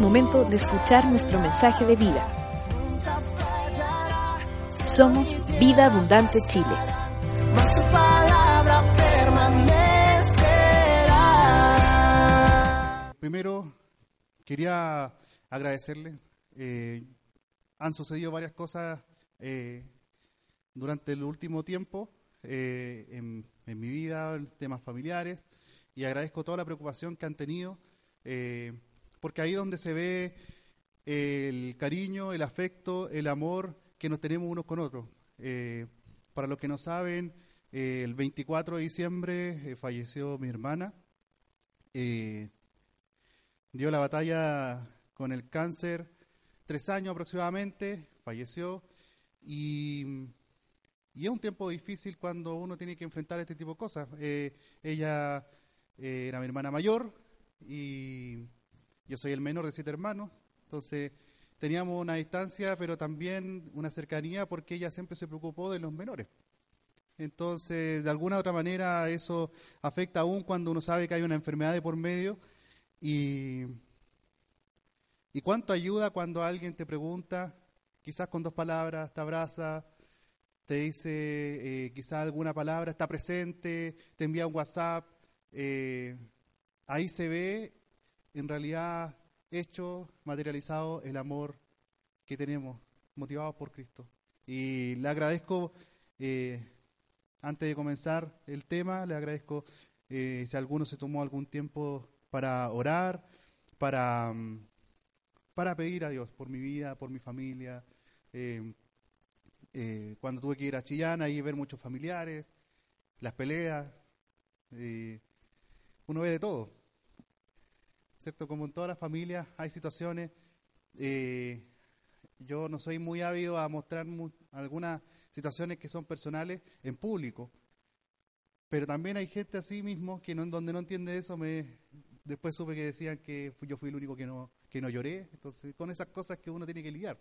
momento de escuchar nuestro mensaje de vida. Somos Vida Abundante Chile. Mas tu palabra permanecerá. Primero, quería agradecerles. Han sucedido varias cosas durante el último tiempo en mi vida, en temas familiares, y agradezco toda la preocupación que han tenido, porque ahí es donde se ve el cariño, el afecto, el amor que nos tenemos unos con otros. Para los que no saben, el 24 de diciembre falleció mi hermana. Dio la batalla con el cáncer 3 años aproximadamente, falleció, y es un tiempo difícil cuando uno tiene que enfrentar este tipo de cosas. Ella era mi hermana mayor y yo soy el menor de 7 hermanos, entonces teníamos una distancia, pero también una cercanía porque ella siempre se preocupó de los menores. Entonces, de alguna u otra manera, eso afecta aún cuando uno sabe que hay una enfermedad de por medio. Y cuánto ayuda cuando alguien te pregunta, quizás con 2 palabras, te abraza, te dice quizás alguna palabra, está presente, te envía un WhatsApp. Ahí se ve, en realidad, hecho, materializado el amor que tenemos, motivados por Cristo. Y le agradezco, antes de comenzar el tema, le agradezco si alguno se tomó algún tiempo para orar, para pedir a Dios por mi vida, por mi familia. Cuando tuve que ir a Chillán, ahí ver muchos familiares, las peleas, uno ve de todo, ¿cierto? Como en todas las familias hay situaciones. Yo no soy muy ávido a mostrar algunas situaciones que son personales en público, pero también hay gente así mismo que donde no entiende eso. Después supe que decían que yo fui el único que no lloré. Entonces, con esas cosas que uno tiene que lidiar.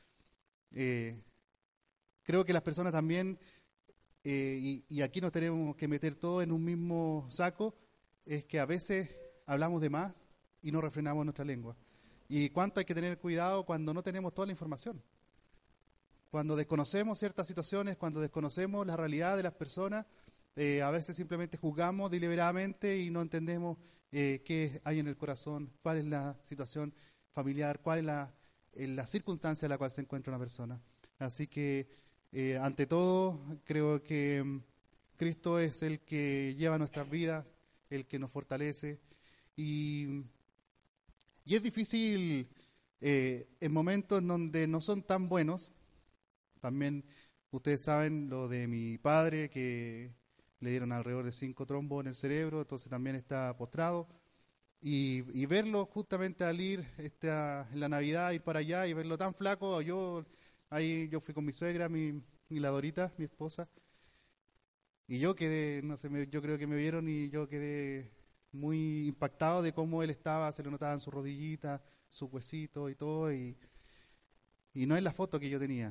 Creo que las personas también, y aquí nos tenemos que meter todos en un mismo saco, es que a veces hablamos de más y no refrenamos nuestra lengua. Y cuánto hay que tener cuidado cuando no tenemos toda la información. Cuando desconocemos ciertas situaciones, cuando desconocemos la realidad de las personas, a veces simplemente juzgamos deliberadamente y no entendemos qué hay en el corazón, cuál es la situación familiar, cuál es la circunstancia en la cual se encuentra una persona. Así que, ante todo, creo que Cristo es el que lleva nuestras vidas, el que nos fortalece. Y es difícil en momentos en donde no son tan buenos. También ustedes saben lo de mi padre, que le dieron alrededor de 5 trombos en el cerebro, entonces también está postrado. Y verlo justamente al ir en la Navidad, ir para allá y verlo tan flaco, yo fui con mi suegra, y la Dorita, mi esposa, y yo quedé, no sé, yo creo que me vieron y yo quedé muy impactado de cómo él estaba, se le notaban sus rodillitas, sus huesitos y todo, y no es la foto que yo tenía.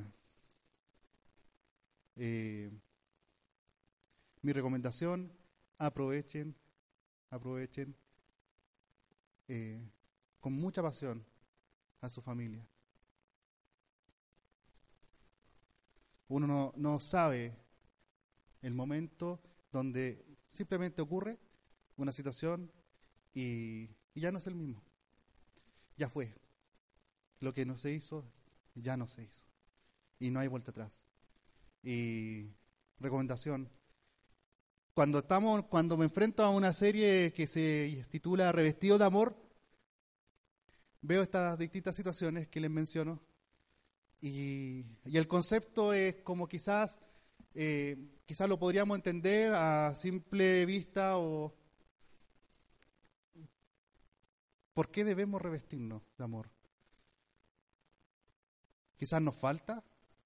Mi recomendación, aprovechen con mucha pasión a su familia. Uno no sabe el momento donde simplemente ocurre una situación y ya no es el mismo. Ya fue. Lo que no se hizo, ya no se hizo. Y no hay vuelta atrás. Y recomendación, cuando me enfrento a una serie que se titula Revestido de Amor, veo estas distintas situaciones que les menciono, y el concepto es como quizás lo podríamos entender a simple vista, o ¿por qué debemos revestirnos de amor? Quizás nos falta.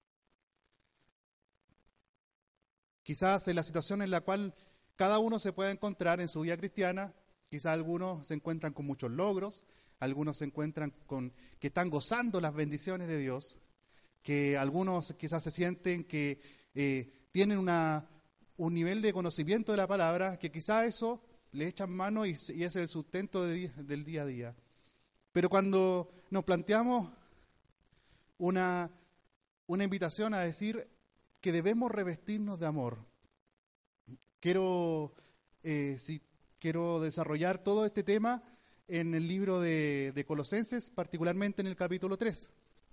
Quizás en la situación en la cual cada uno se pueda encontrar en su vida cristiana, quizás algunos se encuentran con muchos logros, algunos se encuentran que están gozando las bendiciones de Dios, que algunos quizás se sienten que tienen un nivel de conocimiento de la palabra, que quizás eso le echan mano y es el sustento del día a día. Pero cuando nos planteamos una invitación a decir que debemos revestirnos de amor, quiero desarrollar todo este tema en el libro de Colosenses, particularmente en el capítulo 3.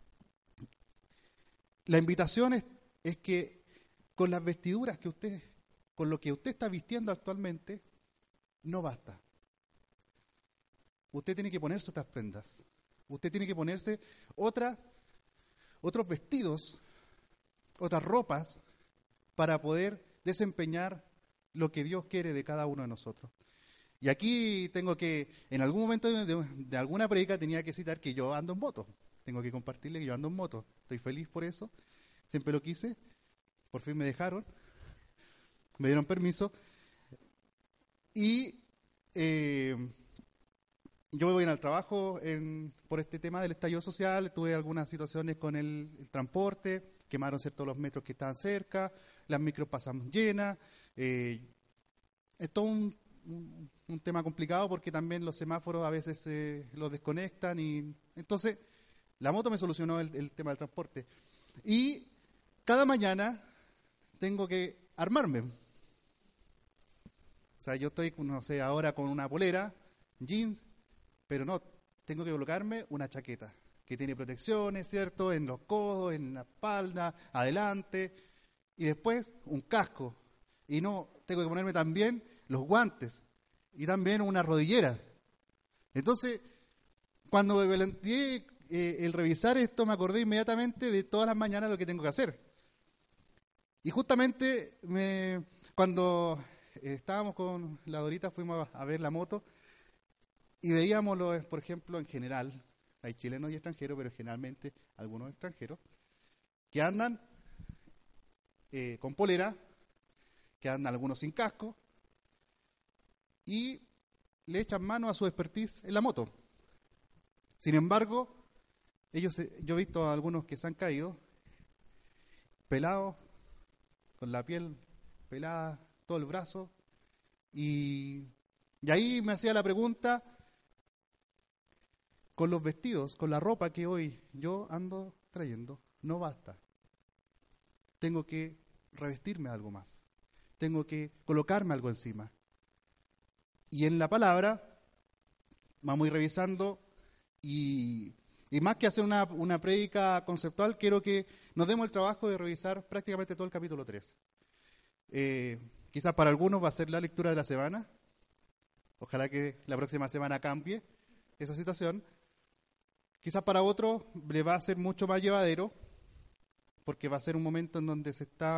La invitación es que con las vestiduras con lo que usted está vistiendo actualmente, no basta. Usted tiene que ponerse otras prendas. Usted tiene que ponerse otros vestidos, otras ropas, para poder desempeñar lo que Dios quiere de cada uno de nosotros. Y aquí tengo que, en algún momento de alguna predica tenía que citar que yo ando en moto. Tengo que compartirle que yo ando en moto. Estoy feliz por eso. Siempre lo quise. Por fin me dejaron. Me dieron permiso. Y yo me voy al trabajo por este tema del estallido social. Tuve algunas situaciones con el transporte. Quemaron ciertos los metros que estaban cerca. Las micros pasan llenas. Es todo un tema complicado porque también los semáforos a veces los desconectan. Y entonces, la moto me solucionó el tema del transporte. Y cada mañana tengo que armarme. O sea, yo estoy, no sé, ahora con una polera, jeans, pero no, tengo que colocarme una chaqueta que tiene protecciones, ¿cierto? En los codos, en la espalda, adelante, y después un casco. Y no, tengo que ponerme también los guantes y también unas rodilleras. Entonces, cuando me planteé el revisar esto, me acordé inmediatamente de todas las mañanas lo que tengo que hacer. Y justamente cuando estábamos con la Dorita, fuimos a ver la moto y veíamos, por ejemplo, en general, hay chilenos y extranjeros, pero generalmente algunos extranjeros, que andan con polera, que andan algunos sin casco, y le echan mano a su expertise en la moto. Sin embargo, yo he visto a algunos que se han caído, pelados, con la piel pelada, todo el brazo, y ahí me hacía la pregunta, con los vestidos, con la ropa que hoy yo ando trayendo, no basta. Tengo que revestirme de algo más. Tengo que colocarme algo encima. Y en la palabra vamos a ir revisando y más que hacer una prédica conceptual, quiero que nos demos el trabajo de revisar prácticamente todo el capítulo 3. Quizás para algunos va a ser la lectura de la semana. Ojalá que la próxima semana cambie esa situación. Quizás para otros le va a ser mucho más llevadero, porque va a ser un momento en donde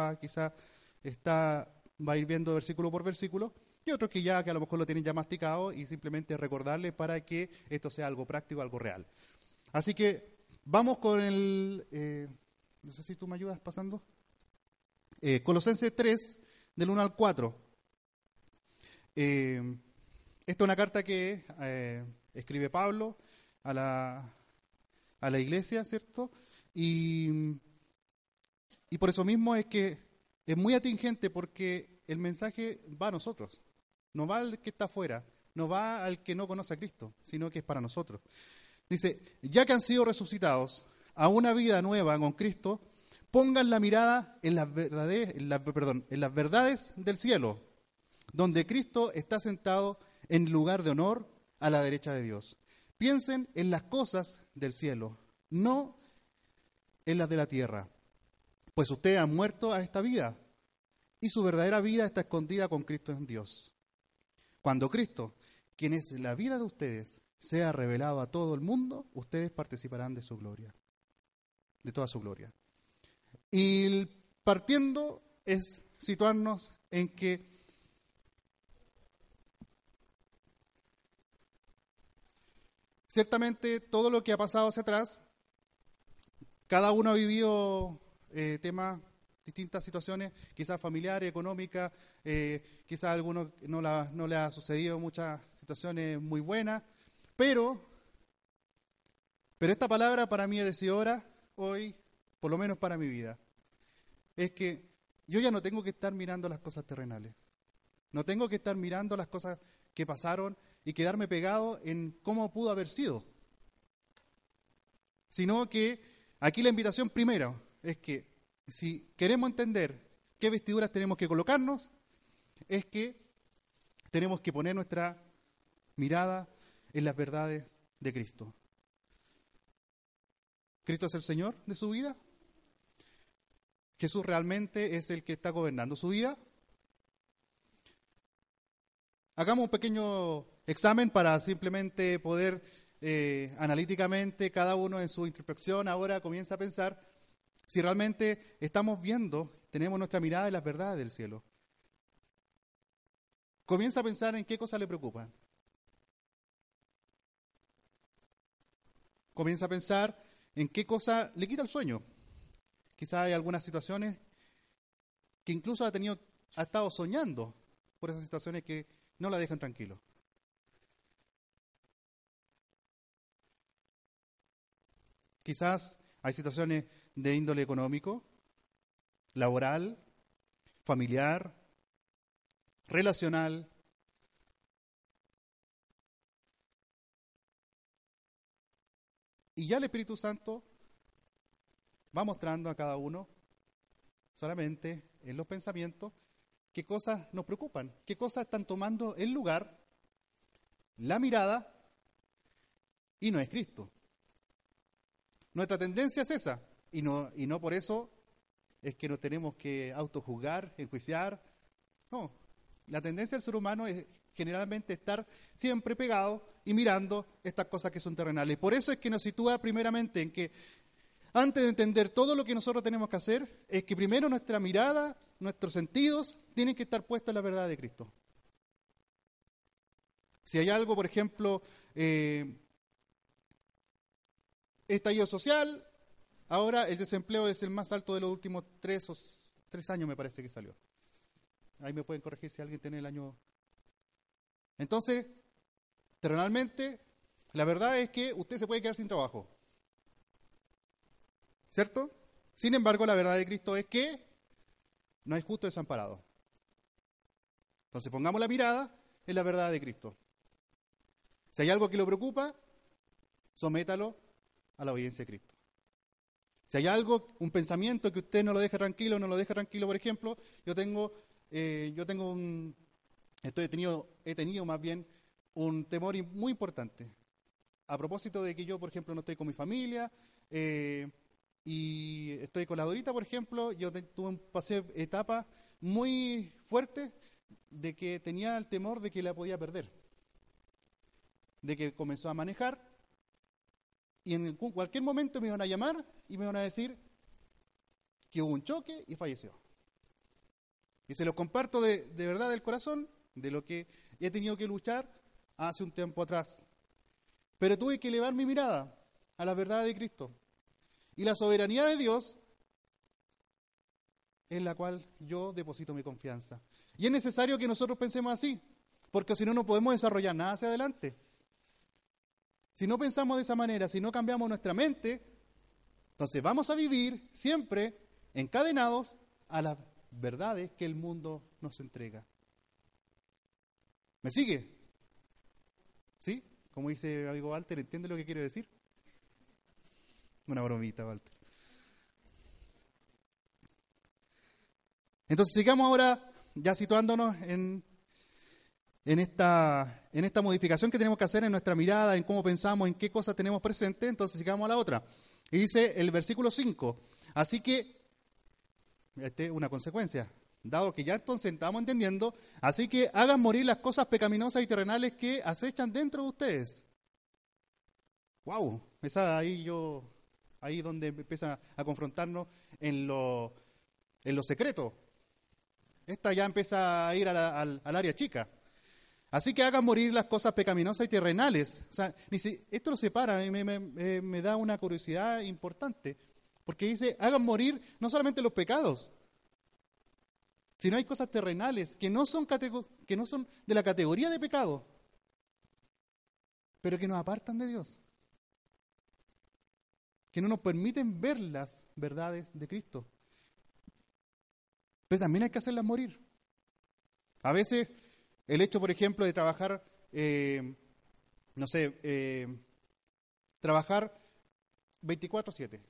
va a ir viendo versículo por versículo, y otros que a lo mejor lo tienen ya masticado y simplemente recordarle para que esto sea algo práctico, algo real. Así que vamos con no sé si tú me ayudas pasando, Colosenses 3, del 1 al 4. Esta es una carta que escribe Pablo a la iglesia, ¿cierto? Y por eso mismo es que es muy atingente, porque el mensaje va a nosotros, no va al que está afuera, no va al que no conoce a Cristo, sino que es para nosotros. Dice, ya que han sido resucitados a una vida nueva con Cristo, pongan la mirada en las verdades del cielo, donde Cristo está sentado en lugar de honor a la derecha de Dios. Piensen en las cosas del cielo, no en las de la tierra, pues ustedes han muerto a esta vida y su verdadera vida está escondida con Cristo en Dios. Cuando Cristo, quien es la vida de ustedes, sea revelado a todo el mundo, ustedes participarán de su gloria, de toda su gloria. Y partiendo es situarnos en que ciertamente todo lo que ha pasado hacia atrás, cada uno ha vivido distintas situaciones, quizás familiares, económicas, quizás a algunos no le ha sucedido muchas situaciones muy buenas, pero esta palabra para mí es decidora hoy, por lo menos para mi vida, es que yo ya no tengo que estar mirando las cosas terrenales, no tengo que estar mirando las cosas que pasaron y quedarme pegado en cómo pudo haber sido, sino que aquí la invitación primero es que si queremos entender qué vestiduras tenemos que colocarnos, es que tenemos que poner nuestra mirada en las verdades de Cristo. ¿Cristo es el Señor de su vida? ¿Jesús realmente es el que está gobernando su vida? Hagamos un pequeño examen para simplemente poder analíticamente, cada uno en su introspección, ahora comienza a pensar si realmente estamos viendo, tenemos nuestra mirada en las verdades del cielo. Comienza a pensar en qué cosas le preocupan. Comienza a pensar en qué cosa le quita el sueño. Quizás hay algunas situaciones que incluso ha estado soñando por esas situaciones que no la dejan tranquilo. Quizás hay situaciones de índole económico, laboral, familiar, relacional. Y ya el Espíritu Santo va mostrando a cada uno, solamente en los pensamientos, qué cosas nos preocupan, qué cosas están tomando el lugar, la mirada, y no es Cristo. Nuestra tendencia es esa, y no por eso es que nos tenemos que autojuzgar, enjuiciar. No, la tendencia del ser humano es generalmente estar siempre pegado y mirando estas cosas que son terrenales. Por eso es que nos sitúa primeramente en que antes de entender todo lo que nosotros tenemos que hacer, es que primero nuestra mirada, nuestros sentidos, tienen que estar puestos en la verdad de Cristo. Si hay algo, por ejemplo, estallido social, ahora el desempleo es el más alto de los últimos 3 años, me parece que salió. Ahí me pueden corregir si alguien tiene el año. Entonces, terrenalmente, la verdad es que usted se puede quedar sin trabajo. ¿Cierto? Sin embargo, la verdad de Cristo es que no hay justo desamparado. Entonces, pongamos la mirada en la verdad de Cristo. Si hay algo que lo preocupa, sométalo a la obediencia de Cristo. Si hay algo, un pensamiento que usted no lo deja tranquilo, por ejemplo, he tenido más bien un temor muy importante. A propósito de que yo, por ejemplo, no estoy con mi familia, y estoy con la Dorita, por ejemplo, pasé etapas muy fuertes de que tenía el temor de que la podía perder. De que comenzó a manejar y en cualquier momento me iban a llamar y me iban a decir que hubo un choque y falleció. Y se lo comparto de verdad del corazón, de lo que he tenido que luchar hace un tiempo atrás. Pero tuve que elevar mi mirada a la verdad de Cristo. Y la soberanía de Dios en la cual yo deposito mi confianza. Y es necesario que nosotros pensemos así, porque si no, no podemos desarrollar nada hacia adelante. Si no pensamos de esa manera, si no cambiamos nuestra mente, entonces vamos a vivir siempre encadenados a las verdades que el mundo nos entrega. ¿Me sigue? ¿Sí? Como dice amigo Walter, ¿entiende lo que quiero decir? Una bromita, Walter. Entonces sigamos ahora ya situándonos en esta modificación que tenemos que hacer en nuestra mirada, en cómo pensamos, en qué cosas tenemos presente. Entonces sigamos a la otra. Y dice el versículo 5. Así que, una consecuencia, dado que ya entonces estamos entendiendo, así que hagan morir las cosas pecaminosas y terrenales que acechan dentro de ustedes. ¡Wow! Ahí donde empieza a confrontarnos en lo secreto. Esta ya empieza a ir al área chica. Así que hagan morir las cosas pecaminosas y terrenales. O sea, esto lo separa, me da una curiosidad importante. Porque dice, hagan morir no solamente los pecados, sino hay cosas terrenales que no son de la categoría de pecado, pero que nos apartan de Dios. Que no nos permiten ver las verdades de Cristo. Pero también hay que hacerlas morir. A veces, el hecho, por ejemplo, de trabajar, trabajar 24/7.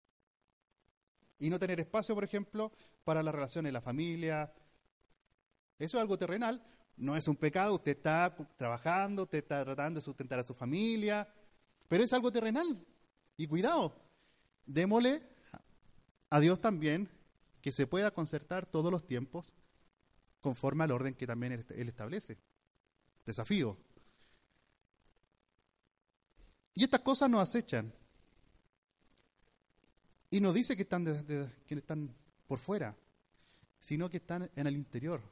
Y no tener espacio, por ejemplo, para las relaciones de la familia. Eso es algo terrenal, no es un pecado, usted está trabajando, usted está tratando de sustentar a su familia, pero es algo terrenal. Y cuidado, démosle a Dios también que se pueda concertar todos los tiempos conforme al orden que también Él establece. Desafío. Y estas cosas nos acechan. Y no dice que están por fuera, sino que están en el interior.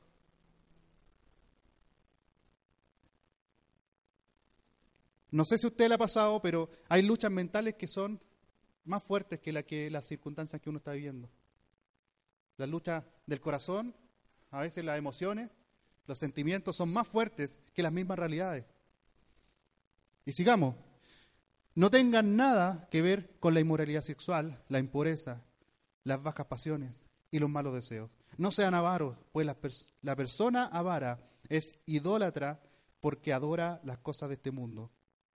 No sé si a usted le ha pasado, pero hay luchas mentales que son más fuertes que las circunstancias que uno está viviendo. Las luchas del corazón, a veces las emociones, los sentimientos son más fuertes que las mismas realidades. Y sigamos. No tengan nada que ver con la inmoralidad sexual, la impureza, las bajas pasiones y los malos deseos. No sean avaros, pues la persona avara es idólatra porque adora las cosas de este mundo.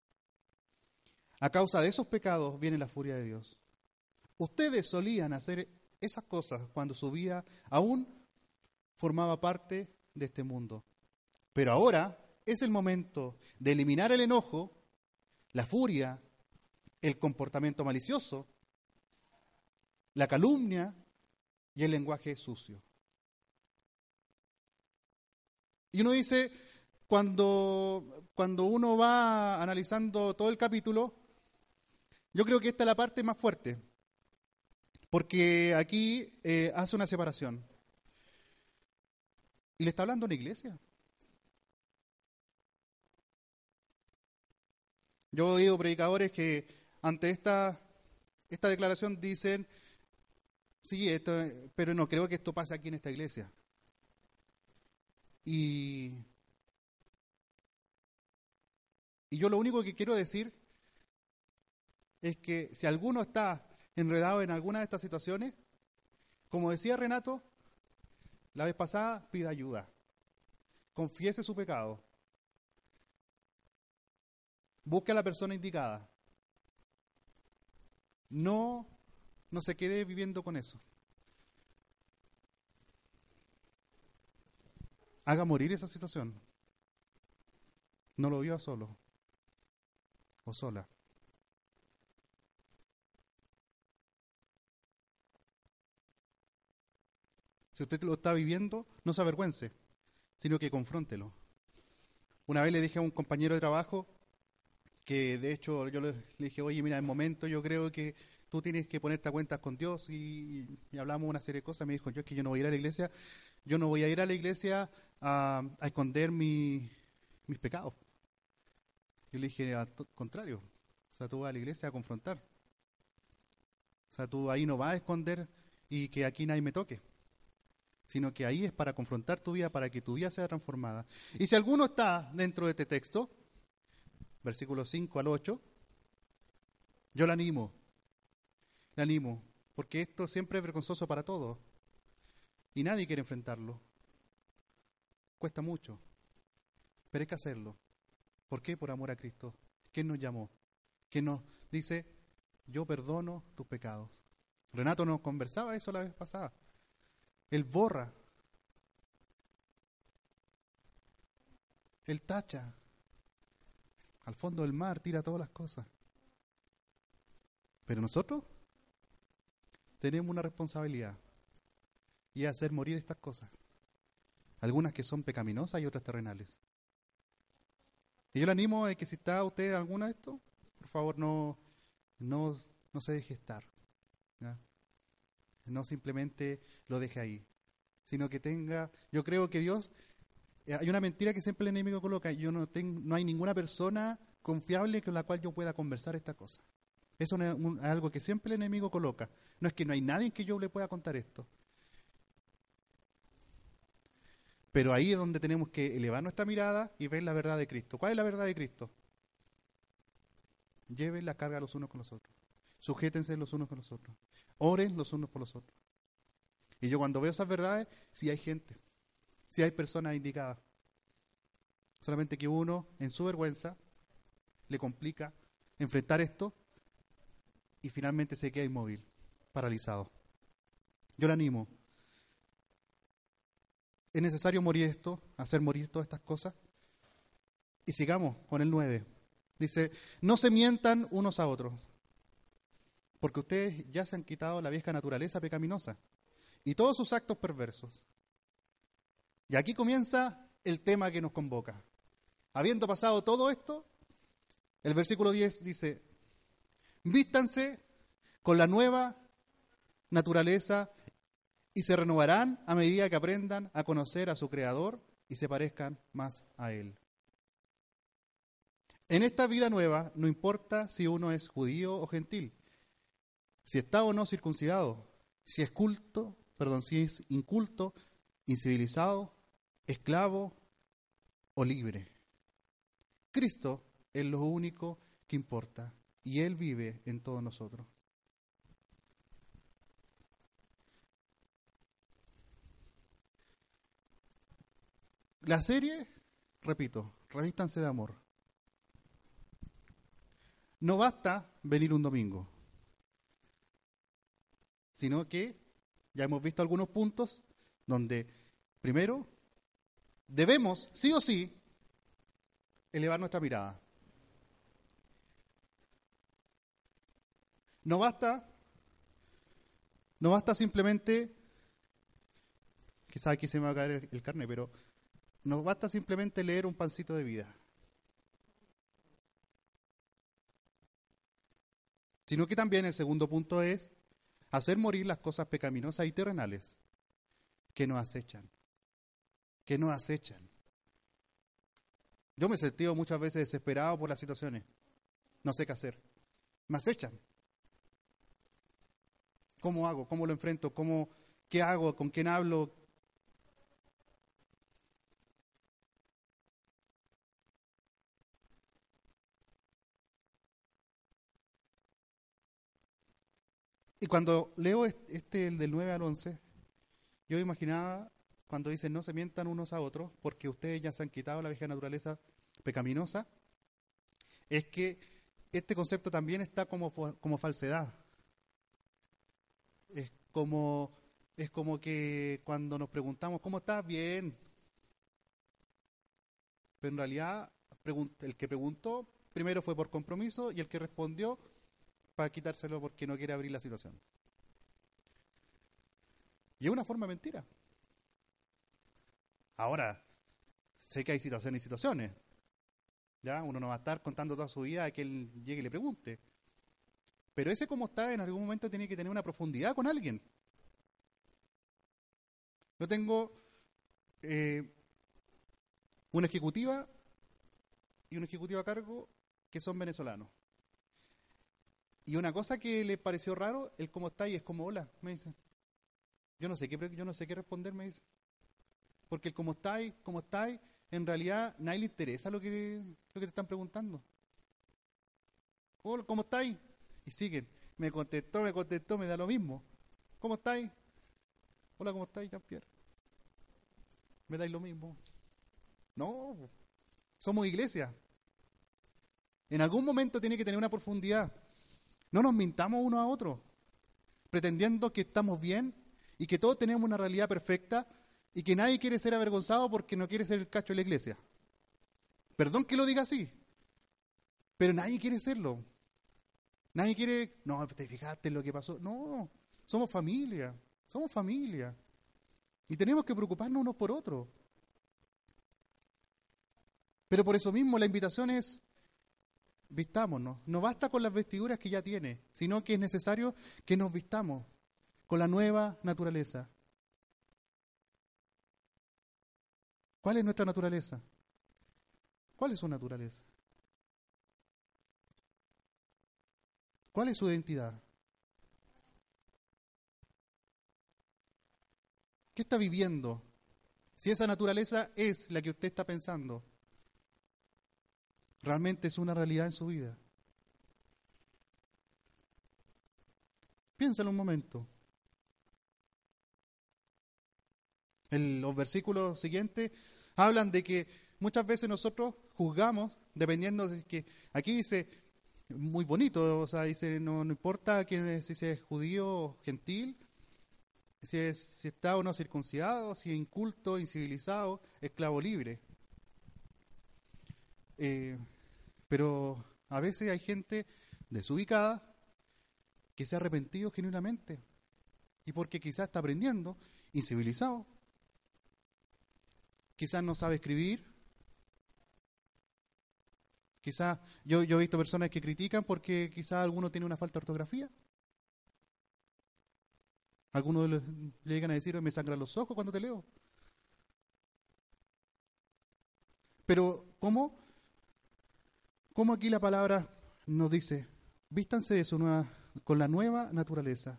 A causa de esos pecados viene la furia de Dios. Ustedes solían hacer esas cosas cuando su vida aún formaba parte de este mundo. Pero ahora es el momento de eliminar el enojo, la furia, el comportamiento malicioso, la calumnia y el lenguaje sucio. Y uno dice, cuando uno va analizando todo el capítulo, yo creo que esta es la parte más fuerte, porque aquí hace una separación. Y le está hablando a una iglesia. Yo he oído predicadores que ante esta declaración dicen, sí, pero no creo que esto pase aquí en esta iglesia. Y yo lo único que quiero decir es que si alguno está enredado en alguna de estas situaciones, como decía Renato la vez pasada, pida ayuda. Confiese su pecado. Busque a la persona indicada. No se quede viviendo con eso. Haga morir esa situación. No lo viva solo o sola. Si usted lo está viviendo, no se avergüence, sino que confróntelo. Una vez le dije a un compañero de trabajo que, de hecho, yo le dije, oye, mira, en momento yo creo que tú tienes que ponerte a cuentas con Dios y hablamos una serie de cosas. Me dijo, yo es que yo no voy a ir a la iglesia, yo no voy a ir a la iglesia a esconder mis pecados. Yo le dije, al contrario, o sea, tú vas a la iglesia a confrontar. O sea, tú ahí no vas a esconder y que aquí nadie me toque, sino que ahí es para confrontar tu vida, para que tu vida sea transformada. Y si alguno está dentro de este texto, versículos 5 al 8, yo le animo, porque esto siempre es vergonzoso para todos, y nadie quiere enfrentarlo. Cuesta mucho, pero hay que hacerlo. ¿Por qué? Por amor a Cristo. ¿Quién nos llamó? ¿Quién nos dice, yo perdono tus pecados? Renato nos conversaba eso la vez pasada. Él borra, él tacha, al fondo del mar tira todas las cosas. Pero nosotros tenemos una responsabilidad y es hacer morir estas cosas. Algunas que son pecaminosas y otras terrenales. Y yo le animo a que si está usted en alguna de estos, por favor no se deje estar, ¿ya? No simplemente lo deje ahí, sino que tenga, yo creo que Dios, hay una mentira que siempre el enemigo coloca, no hay ninguna persona confiable con la cual yo pueda conversar esta cosa. Eso es algo que siempre el enemigo coloca. No es que no hay nadie que yo le pueda contar esto. Pero ahí es donde tenemos que elevar nuestra mirada y ver la verdad de Cristo. ¿Cuál es la verdad de Cristo? Lleven la carga los unos con los otros. Sujétense los unos con los otros. Oren los unos por los otros. Y yo cuando veo esas verdades, sí hay gente, sí hay personas indicadas. Solamente que uno, en su vergüenza, le complica enfrentar esto y finalmente se queda inmóvil, paralizado. Yo le animo. Es necesario morir esto, hacer morir todas estas cosas. Y sigamos con el 9. Dice, no se mientan unos a otros, porque ustedes ya se han quitado la vieja naturaleza pecaminosa y todos sus actos perversos. Y aquí comienza el tema que nos convoca. Habiendo pasado todo esto, el versículo 10 dice, vístanse con la nueva naturaleza y se renovarán a medida que aprendan a conocer a su Creador y se parezcan más a Él. En esta vida nueva no importa si uno es judío o gentil, si está o no circuncidado, si es inculto, incivilizado, esclavo o libre. Cristo es lo único que importa y Él vive en todos nosotros. La serie, repito, revístanse de amor. No basta venir un domingo, sino que ya hemos visto algunos puntos donde, primero, debemos, sí o sí, elevar nuestra mirada. No basta simplemente, quizás aquí se me va a caer el carne, pero no basta simplemente leer un pancito de vida, sino que también el segundo punto es hacer morir las cosas pecaminosas y terrenales que nos acechan. Yo me he sentido muchas veces desesperado por las situaciones. No sé qué hacer. Me acechan. ¿Cómo hago? ¿Cómo lo enfrento? ¿Qué hago? ¿Con quién hablo? Y cuando leo el del 9 al 11, yo imaginaba cuando dice no se mientan unos a otros porque ustedes ya se han quitado la vieja naturaleza pecaminosa, es que este concepto también está como falsedad. Es como que cuando nos preguntamos, ¿cómo estás? Bien. Pero en realidad el que preguntó primero fue por compromiso y el que respondió para quitárselo porque no quiere abrir la situación. Y es una forma de mentira. Ahora, sé que hay situaciones y situaciones. ¿Ya? Uno no va a estar contando toda su vida a que él llegue y le pregunte. Pero ese cómo está en algún momento tiene que tener una profundidad con alguien. Yo tengo una ejecutiva y un ejecutivo a cargo que son venezolanos. Y una cosa que le pareció raro, el cómo está y es como hola, me dice. Yo no sé qué responder, me dice. Porque el cómo estáis, en realidad nadie le interesa lo que te están preguntando. Hola, ¿cómo estáis? Y siguen. Me contestó, me da lo mismo. ¿Cómo estáis? Hola, ¿cómo estáis, Jean-Pierre? Me dais lo mismo. No, somos iglesia. En algún momento tiene que tener una profundidad. No nos mintamos uno a otro, pretendiendo que estamos bien y que todos tenemos una realidad perfecta y que nadie quiere ser avergonzado porque no quiere ser el cacho de la iglesia. Perdón que lo diga así, pero nadie quiere serlo. Nadie quiere, no, te fijaste en lo que pasó. No, somos familia. Y tenemos que preocuparnos unos por otros. Pero por eso mismo la invitación es, vistámonos. No basta con las vestiduras que ya tiene, sino que es necesario que nos vistamos con la nueva naturaleza. ¿Cuál es nuestra naturaleza? ¿Cuál es su naturaleza? ¿Cuál es su identidad? ¿Qué está viviendo? Si esa naturaleza es la que usted está pensando, ¿realmente es una realidad en su vida? Piénsalo un momento. Los versículos siguientes hablan de que muchas veces nosotros juzgamos, dependiendo de que aquí dice, muy bonito, o sea, dice, no importa si es judío o gentil, si está o no circuncidado, si es inculto, incivilizado, esclavo libre. Pero a veces hay gente desubicada que se ha arrepentido genuinamente y porque quizás está aprendiendo, incivilizado, quizás no sabe escribir, quizás yo he visto personas que critican porque quizás alguno tiene una falta de ortografía. Algunos le llegan a decir, me sangran los ojos cuando te leo. Pero, ¿cómo aquí la palabra nos dice, vístanse de con la nueva naturaleza?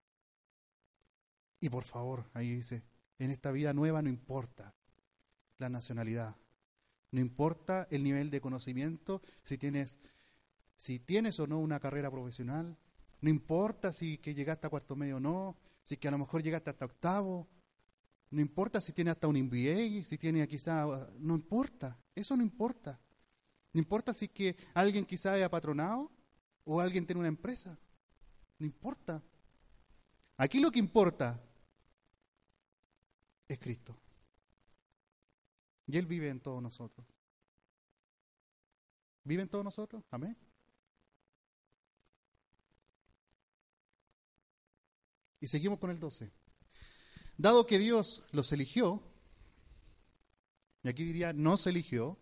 Y por favor, ahí dice, en esta vida nueva no importa la nacionalidad, no importa el nivel de conocimiento, si tienes o no una carrera profesional, no importa si que llegaste a cuarto medio o no, si que a lo mejor llegaste hasta octavo, no importa si tienes hasta un MBA, si tienes quizá, no importa, eso no importa. No importa si que alguien quizá es apatronado o alguien tiene una empresa, no importa. Aquí lo que importa es Cristo. Y Él vive en todos nosotros. ¿Vive en todos nosotros? Amén. Y seguimos con el 12. Dado que Dios los eligió, y aquí diría, nos eligió,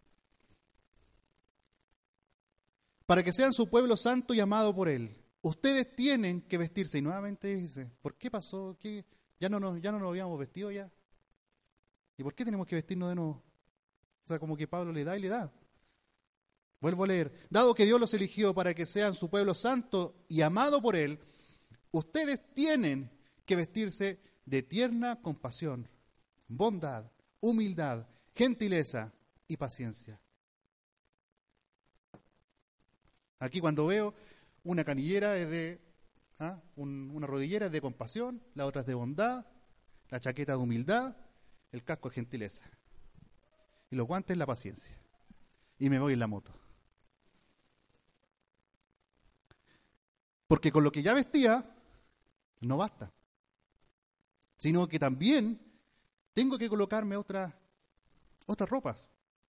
para que sean su pueblo santo y amado por Él. Ustedes tienen que vestirse. Y nuevamente dice, ¿por qué pasó? ¿Ya no nos habíamos vestido ya? ¿Y por qué tenemos que vestirnos de nuevo? O sea, como que Pablo le da y le da. Vuelvo a leer. Dado que Dios los eligió para que sean su pueblo santo y amado por Él, ustedes tienen que vestirse de tierna compasión, bondad, humildad, gentileza y paciencia. Aquí cuando veo una canillera es de, una rodillera es de compasión, la otra es de bondad, la chaqueta de humildad, el casco es gentileza y los guantes la paciencia. Y me voy en la moto. Porque con lo que ya vestía no basta, sino que también tengo que colocarme otras ropas.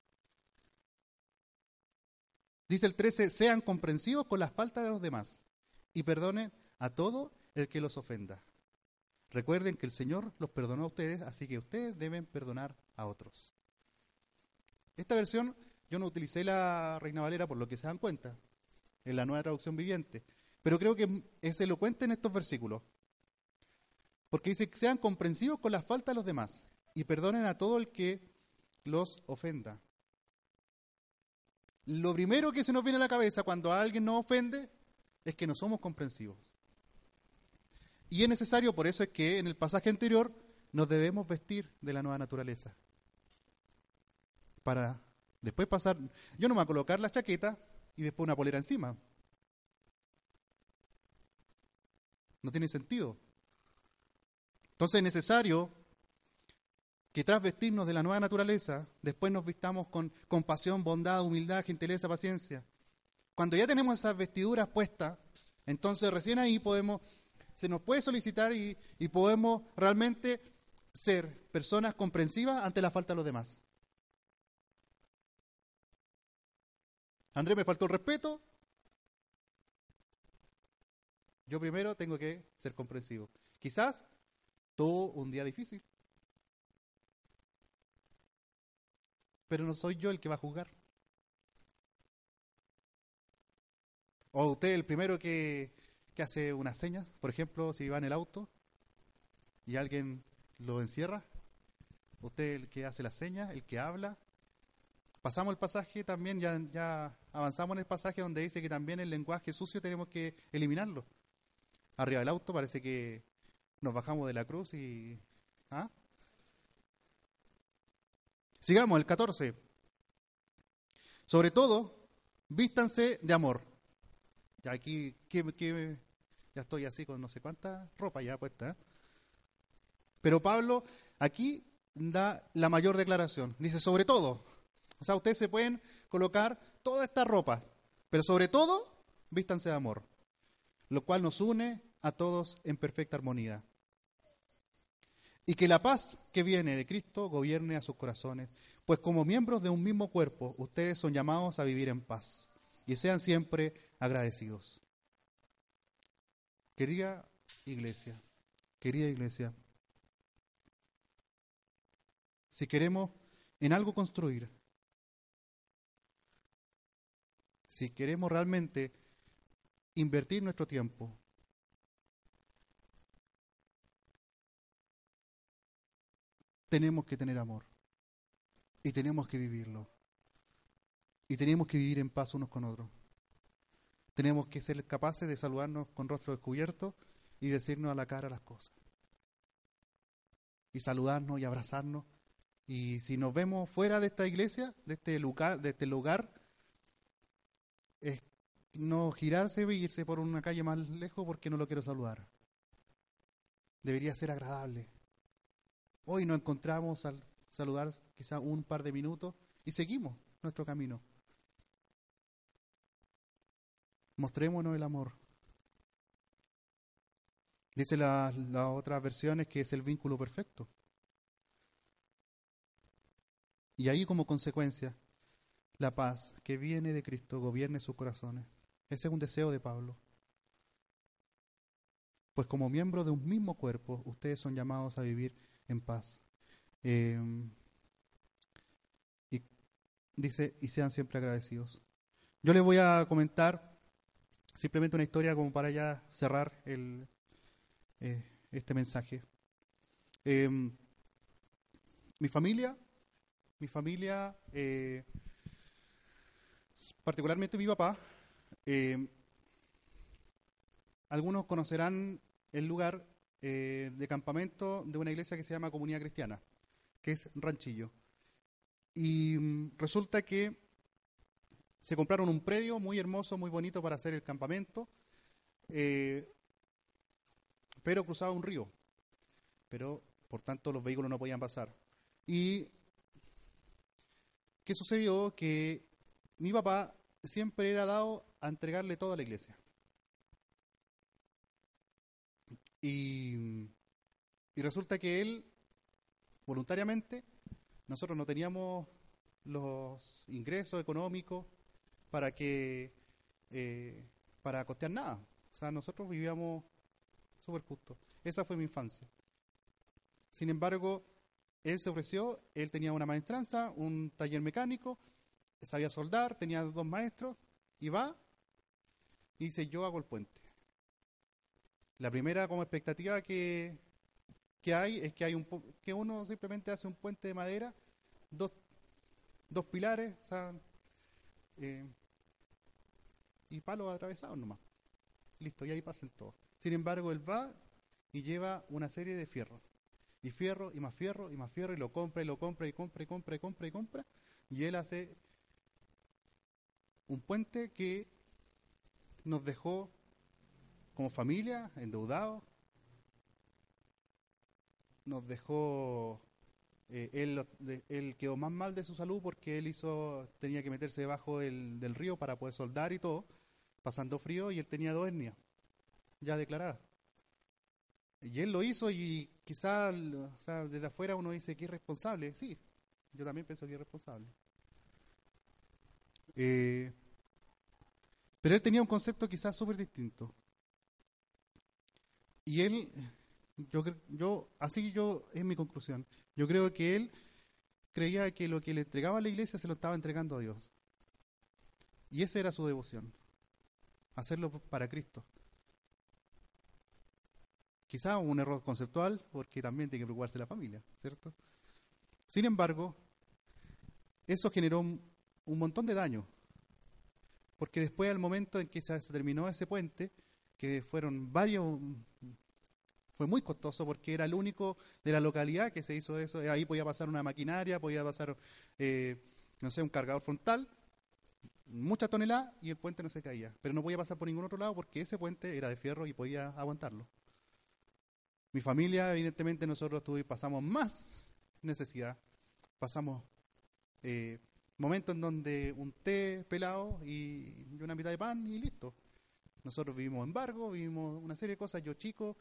Dice el 13, sean comprensivos con las faltas de los demás y perdonen a todo el que los ofenda. Recuerden que el Señor los perdonó a ustedes, así que ustedes deben perdonar a otros. Esta versión yo no utilicé la Reina Valera por lo que se dan cuenta, en la Nueva Traducción Viviente, pero creo que es elocuente en estos versículos. Porque dice que sean comprensivos con las faltas de los demás y perdonen a todo el que los ofenda. Lo primero que se nos viene a la cabeza cuando a alguien nos ofende es que no somos comprensivos. Y es necesario, por eso es que en el pasaje anterior nos debemos vestir de la nueva naturaleza. Para después pasar, yo no me voy a colocar la chaqueta y después una polera encima. No tiene sentido. Entonces es necesario que tras vestirnos de la nueva naturaleza, después nos vistamos con compasión, bondad, humildad, gentileza, paciencia. Cuando ya tenemos esas vestiduras puestas, entonces recién ahí se nos puede solicitar y podemos realmente ser personas comprensivas ante la falta de los demás. Andrés, me faltó el respeto. Yo primero tengo que ser comprensivo. Quizás tuvo un día difícil, pero no soy yo el que va a juzgar. O usted el primero que hace unas señas, por ejemplo, si va en el auto y alguien lo encierra, usted el que hace las señas, el que habla. Pasamos el pasaje también, ya avanzamos en el pasaje donde dice que también el lenguaje sucio tenemos que eliminarlo. Arriba del auto parece que nos bajamos de la cruz y... Sigamos, el 14. Sobre todo, vístanse de amor. Ya aquí, ya estoy así con no sé cuánta ropa ya puesta. Pero Pablo aquí da la mayor declaración. Dice, sobre todo. O sea, ustedes se pueden colocar todas estas ropas, Pero sobre todo, vístanse de amor, lo cual nos une a todos en perfecta armonía. Y que la paz que viene de Cristo gobierne a sus corazones, pues como miembros de un mismo cuerpo, ustedes son llamados a vivir en paz y sean siempre agradecidos. Querida iglesia, si queremos en algo construir, si queremos realmente invertir nuestro tiempo, tenemos que tener amor y tenemos que vivirlo y tenemos que vivir en paz unos con otros. Tenemos que ser capaces de saludarnos con rostro descubierto y decirnos a la cara las cosas y saludarnos y abrazarnos. Y si nos vemos fuera de esta iglesia, de este lugar, es no girarse e irse por una calle más lejos porque no lo quiero saludar. Debería ser agradable. Hoy nos encontramos al saludar quizá un par de minutos y seguimos nuestro camino. Mostrémonos el amor. Dice las otras versiones que es el vínculo perfecto. Y ahí como consecuencia, la paz que viene de Cristo gobierne sus corazones. Ese es un deseo de Pablo. Pues como miembros de un mismo cuerpo, ustedes son llamados a vivir en paz. Y dice, y sean siempre agradecidos. Yo les voy a comentar simplemente una historia como para ya cerrar este mensaje. Mi familia, particularmente mi papá, algunos conocerán el lugar de campamento de una iglesia que se llama Comunidad Cristiana, que es Ranchillo. Y resulta que se compraron un predio muy hermoso, muy bonito para hacer el campamento, pero cruzaba un río, pero por tanto los vehículos no podían pasar. ¿Y qué sucedió? Que mi papá siempre era dado a entregarle todo a la iglesia. Y resulta que él, voluntariamente, nosotros no teníamos los ingresos económicos para costear nada. O sea, nosotros vivíamos súper justo. Esa fue mi infancia. Sin embargo, él se ofreció, él tenía una maestranza, un taller mecánico, sabía soldar, tenía 2 maestros, y va y dice, yo hago el puente. La primera como expectativa que hay es que uno simplemente hace un puente de madera, dos pilares, o sea, y palos atravesados nomás. Listo, y ahí pasa el todo. Sin embargo, él va y lleva una serie de fierros. Y fierro, y más fierro, y más fierro, y lo compra, y compra, y compra. Y él hace un puente que nos dejó como familia endeudados. Nos dejó, él quedó más mal de su salud porque tenía que meterse debajo del río para poder soldar y todo, pasando frío, y él tenía 2 hernias ya declaradas. Y él lo hizo y quizá, o sea, desde afuera uno dice que es irresponsable. Sí, yo también pienso que es irresponsable. Pero él tenía un concepto quizás súper distinto. Y él, yo es mi conclusión. Yo creo que él creía que lo que le entregaba a la iglesia se lo estaba entregando a Dios. Y esa era su devoción. Hacerlo para Cristo. Quizá un error conceptual, porque también tiene que preocuparse de la familia, ¿cierto? Sin embargo, eso generó un montón de daño. Porque después, al momento en que se terminó ese puente, que fueron varios, fue muy costoso porque era el único de la localidad que se hizo eso. Ahí podía pasar una maquinaria, podía pasar, un cargador frontal, muchas toneladas, y el puente no se caía. Pero no podía pasar por ningún otro lado porque ese puente era de fierro y podía aguantarlo. Mi familia, evidentemente, nosotros pasamos más necesidad, pasamos Momento en donde un té pelado y una mitad de pan y listo. Nosotros vivimos embargo, vivimos una serie de cosas. Yo chico,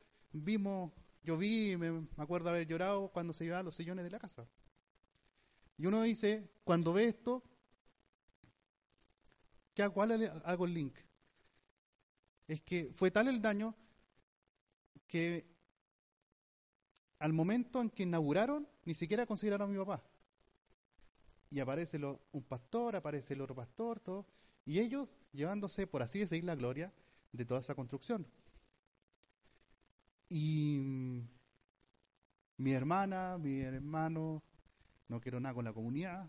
me acuerdo haber llorado cuando se llevaban los sillones de la casa. Y uno dice, cuando ve esto, ¿cuál hago el link? Es que fue tal el daño que al momento en que inauguraron, ni siquiera consideraron a mi papá. Y aparece un pastor, aparece el otro pastor, todo, y ellos llevándose, por así decir, la gloria de toda esa construcción. Y mi hermana, mi hermano, no quiero nada con la comunidad.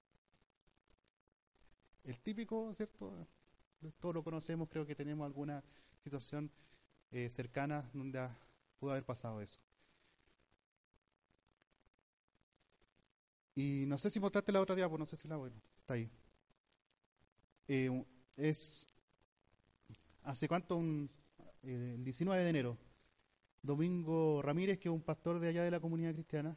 El típico, ¿cierto? Todos lo conocemos, creo que tenemos alguna situación cercana donde pudo haber pasado eso. Y no sé si mostraste la otra diapo, no sé si está ahí. ¿Hace cuánto? El 19 de enero, Domingo Ramírez, que es un pastor de allá de la comunidad cristiana,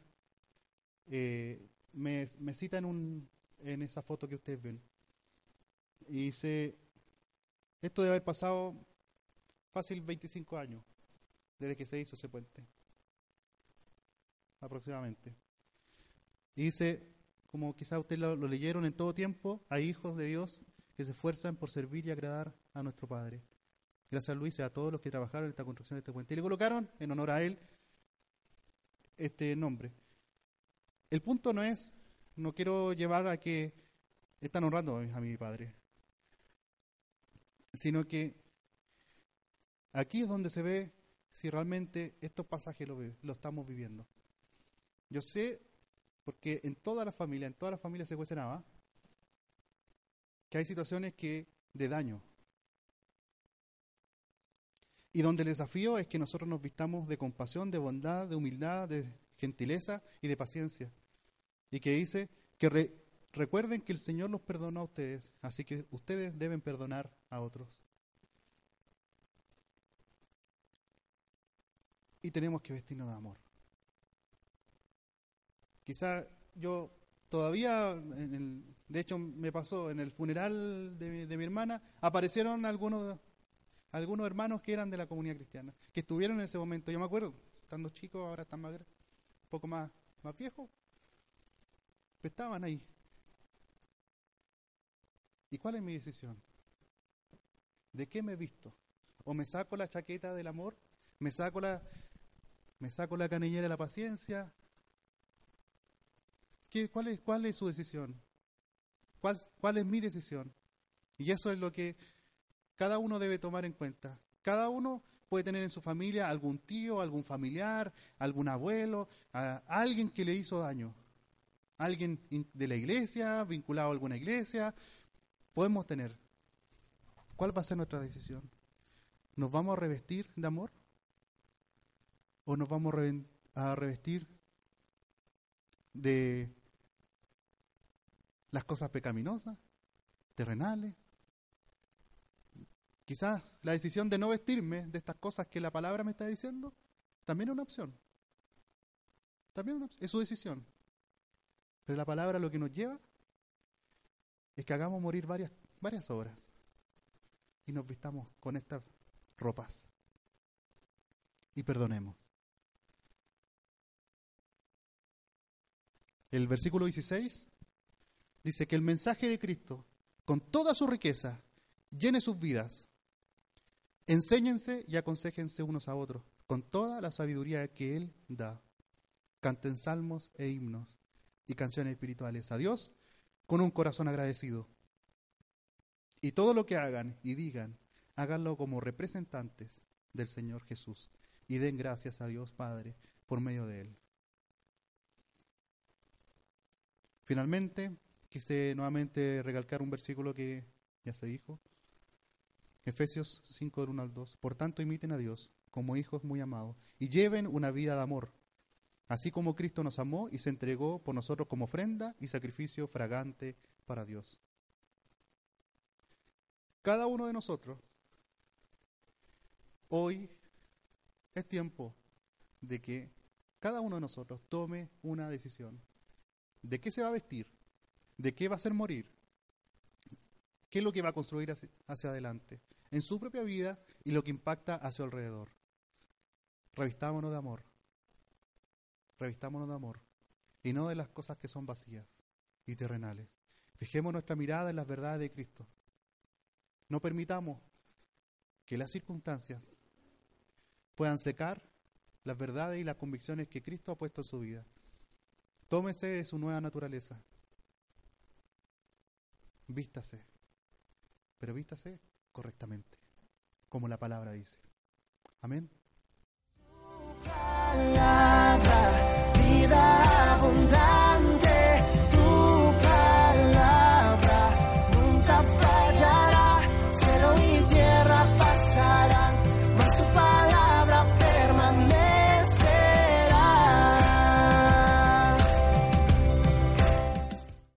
me cita en esa foto que ustedes ven. Y dice, esto debe haber pasado fácil 25 años, desde que se hizo ese puente, aproximadamente. Y dice, como quizás ustedes lo leyeron, en todo tiempo hay hijos de Dios que se esfuerzan por servir y agradar a nuestro Padre. Gracias, Luis, y a todos los que trabajaron en esta construcción de este puente. Y le colocaron, en honor a él, este nombre. El punto no quiero llevar a que están honrando a mi padre, sino que aquí es donde se ve si realmente estos pasajes lo estamos viviendo. Yo sé, porque en toda la familia se cuestionaba que hay situaciones de daño. Y donde el desafío es que nosotros nos vistamos de compasión, de bondad, de humildad, de gentileza y de paciencia. Y que dice que recuerden que el Señor los perdonó a ustedes, así que ustedes deben perdonar a otros. Y tenemos que vestirnos de amor. Quizá yo todavía, de hecho me pasó en el funeral de mi hermana, aparecieron algunos hermanos que eran de la comunidad cristiana, que estuvieron en ese momento. Yo me acuerdo, estando chicos, ahora están un poco más viejos, pero estaban ahí. ¿Y cuál es mi decisión? ¿De qué me visto? ¿O me saco la chaqueta del amor? ¿Me saco la canillera de la paciencia? ¿Cuál es su decisión? ¿Cuál es mi decisión? Y eso es lo que cada uno debe tomar en cuenta. Cada uno puede tener en su familia algún tío, algún familiar, algún abuelo, alguien que le hizo daño. Alguien de la iglesia, vinculado a alguna iglesia. Podemos tener. ¿Cuál va a ser nuestra decisión? ¿Nos vamos a revestir de amor? ¿O nos vamos a revestir de las cosas pecaminosas, terrenales? Quizás la decisión de no vestirme de estas cosas que la palabra me está diciendo, también es una opción. Es su decisión. Pero la palabra lo que nos lleva es que hagamos morir varias obras y nos vistamos con estas ropas y perdonemos. El versículo 16 dice que el mensaje de Cristo, con toda su riqueza, llene sus vidas. Enséñense y aconséjense unos a otros con toda la sabiduría que Él da. Canten salmos e himnos y canciones espirituales a Dios con un corazón agradecido. Y todo lo que hagan y digan, háganlo como representantes del Señor Jesús y den gracias a Dios Padre por medio de Él. Finalmente, quise nuevamente recalcar un versículo que ya se dijo. Efesios 5, del 1 al 2. Por tanto, imiten a Dios como hijos muy amados y lleven una vida de amor, así como Cristo nos amó y se entregó por nosotros como ofrenda y sacrificio fragante para Dios. Cada uno de nosotros, hoy es tiempo de que cada uno de nosotros tome una decisión. ¿De qué se va a vestir? ¿De qué va a hacer morir? ¿Qué es lo que va a construir hacia adelante? En su propia vida y lo que impacta a su alrededor. Revistámonos de amor. Revistámonos de amor. Y no de las cosas que son vacías y terrenales. Fijemos nuestra mirada en las verdades de Cristo. No permitamos que las circunstancias puedan secar las verdades y las convicciones que Cristo ha puesto en su vida. Tómese de su nueva naturaleza. Vístase. Pero vístase correctamente, como la palabra dice. Amén. Palabra, vida abundante.